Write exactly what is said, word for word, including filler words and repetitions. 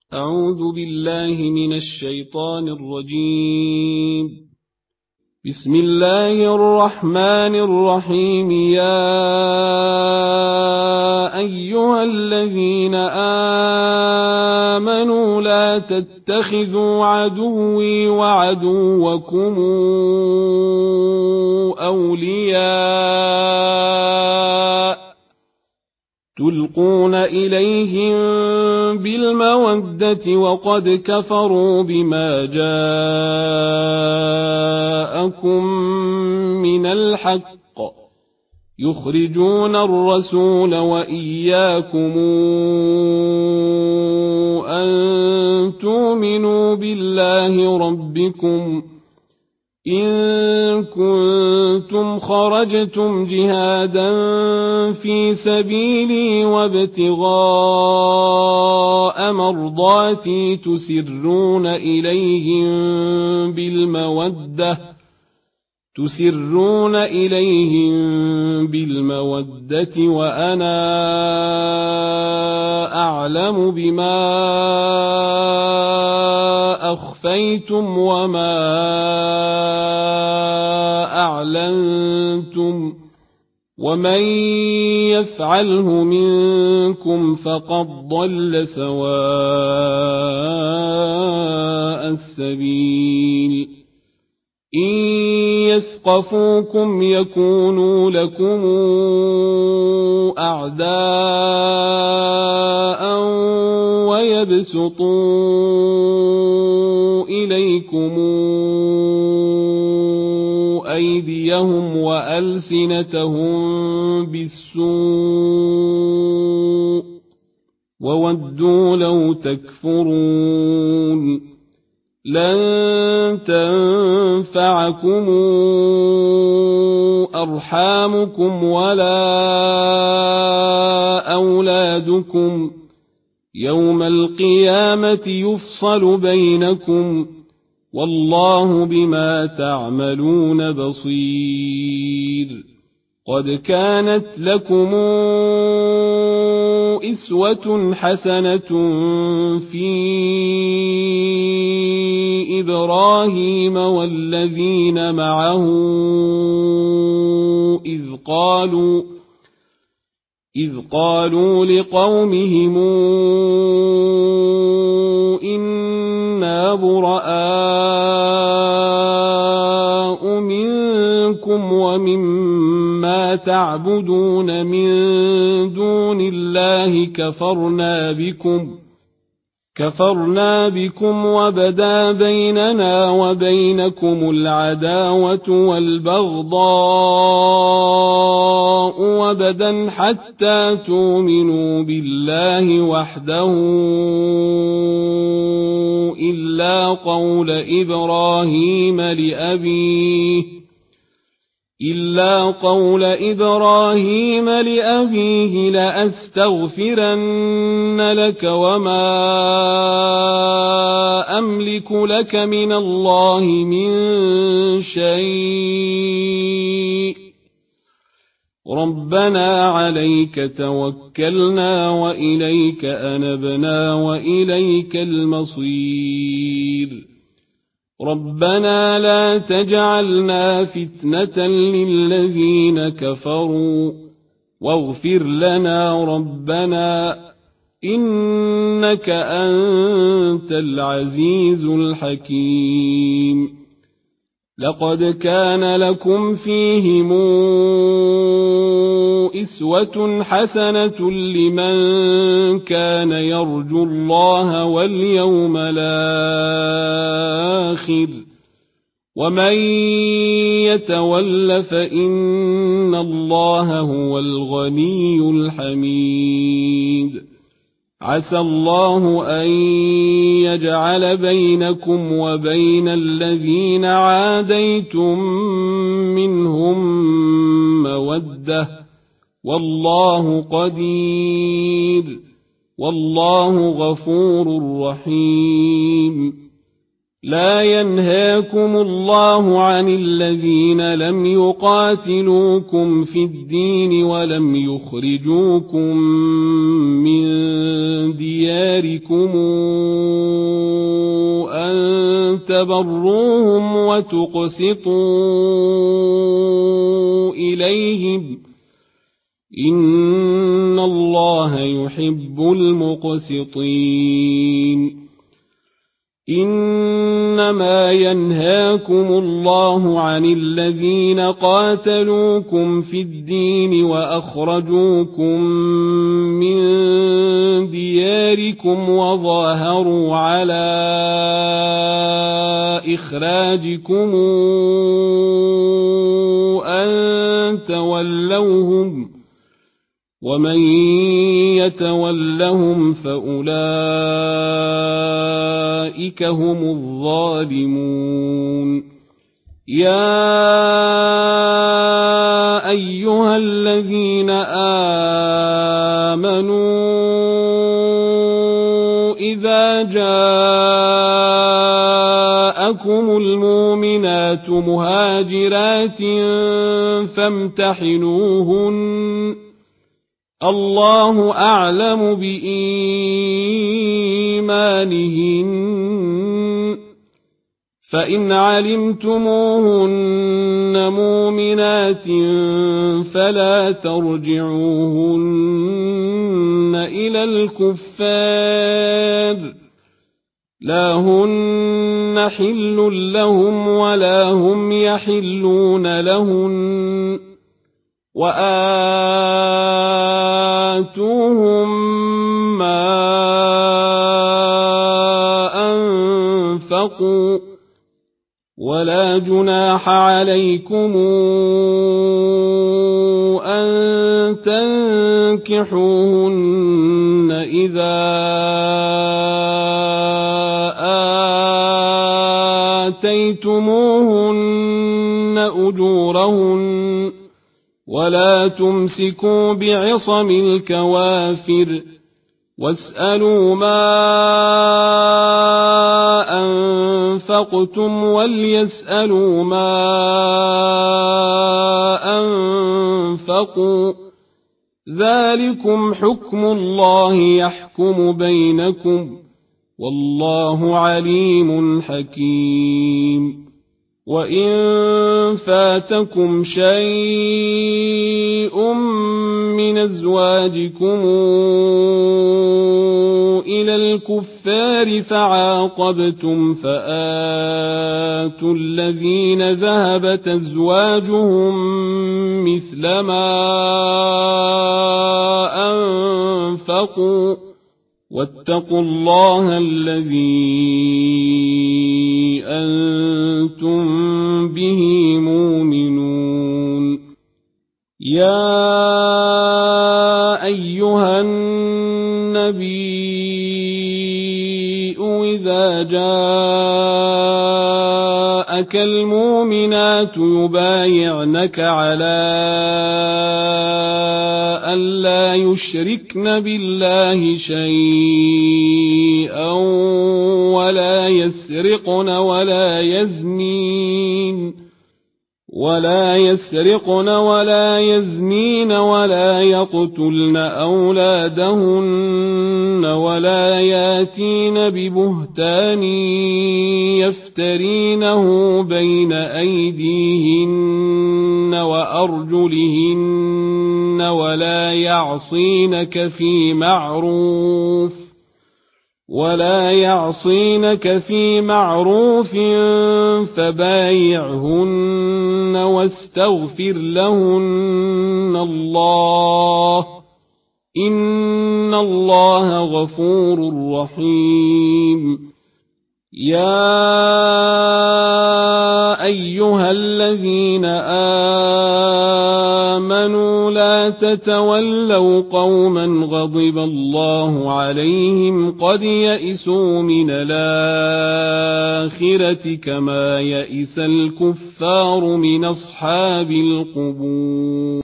أعوذ بالله من الشيطان الرجيم. بسم الله الرحمن الرحيم. يا أيها الذين آمنوا لا تتخذوا عدوي وعدوكم أولياء تلقون إليهم بالمودة وقد كفروا بما جاءكم من الحق يخرجون الرسول وإياكم أن تؤمنوا بالله ربكم إن كنتم خرجتم جهادا في سبيلي وابتغاء مرضاتي تسرون إليهم بالمودة تسرون إليهم بالمودة وأنا أعلم بما أخفيتم وما أعلنتم ومن يفعله منكم فقد ضل سواء السبيل. إن يثقفوكم يكونوا لكم أعداء ويبسطوا إليكم أيديهم وألسنتهم بالسوء وودوا لو تكفرون. لن تنفعكم أرحامكم ولا أولادكم يوم القيامة يفصل بينكم والله بما تعملون بصير. قد كانت لكم إسوة حسنة في إبراهيم والذين معه إذ قالوا إذ قالوا لقومهم إنا براء منكم ومما تعبدون من دون الله كفرنا بكم كفرنا بكم وبدا بيننا وبينكم العداوة والبغضاء وبدا حتى تؤمنوا بالله وحده إلا قول إبراهيم لأبيه إلا قول إبراهيم لأبيه لأستغفرن لك وما أملك لك من الله من شيء ربنا عليك توكلنا وإليك أنبنا وإليك المصير. ربنا لا تجعلنا فتنة للذين كفروا واغفر لنا ربنا إنك أنت العزيز الحكيم. لقد كان لكم فيهم إسوة حسنة لمن كان يرجو الله واليوم الآخر ومن يتول فإن الله هو الغني الحميد. عسى الله أن يجعل بينكم وبين الذين عاديتم منهم مودة والله قدير والله غفور رحيم. لا ينهاكم الله عن الذين لم يقاتلوكم في الدين ولم يخرجوكم من دياركم أن تبروهم وتقسطوا إليهم إن الله يحب المقسطين إنما ينهاكم الله عن الذين قاتلوكم في الدين وأخرجوكم من دياركم وظاهروا على إخراجكم أن تولوهم ومن يتولهم فأولئك هم الظالمون يا أيها الذين آمنوا إذا جاءكم المؤمنات مهاجرات فامتحنوهن الله أعلم بإيمانهن فإن علمتموهن مؤمنات فلا ترجعوهن إلى الكفار لا هن حل لهم ولا هم يحلون لهن وآتوهم ما أنفقوا ولا جناح عليكم أن تنكحوهن إذا آتيتموهن أجورهن ولا تمسكوا بعصم الكوافر واسألوا ما أنفقتم وليسألوا ما أنفقوا ذلكم حكم الله يحكم بينكم والله عليم حكيم وإن فاتكم شيء من أزواجكم إلى الكفار فعاقبتم فآتوا الذين ذهبت أزواجهم مثل ما أنفقوا واتقوا الله الذي أنتم به مؤمنون يا أيها النبي إذا جاءك المؤمنات يبايعنك على أن لا يشركن بالله شيئا ولا يسرقن ولا يزنين ولا يسرقن ولا يزنين ولا يقتلن أولادهن ولا ياتين ببهتان يفترينه بين أيديهن وأرجلهن ولا يعصينك في معروف ولا يعصينك في معروف فبايعهن واستغفر لهن الله إن الله غفور رحيم يا أيها الذين آمنوا لا تتولوا قوما غضب الله عليهم قد يئسوا من الآخرة كما يئس الكفار من أصحاب القبور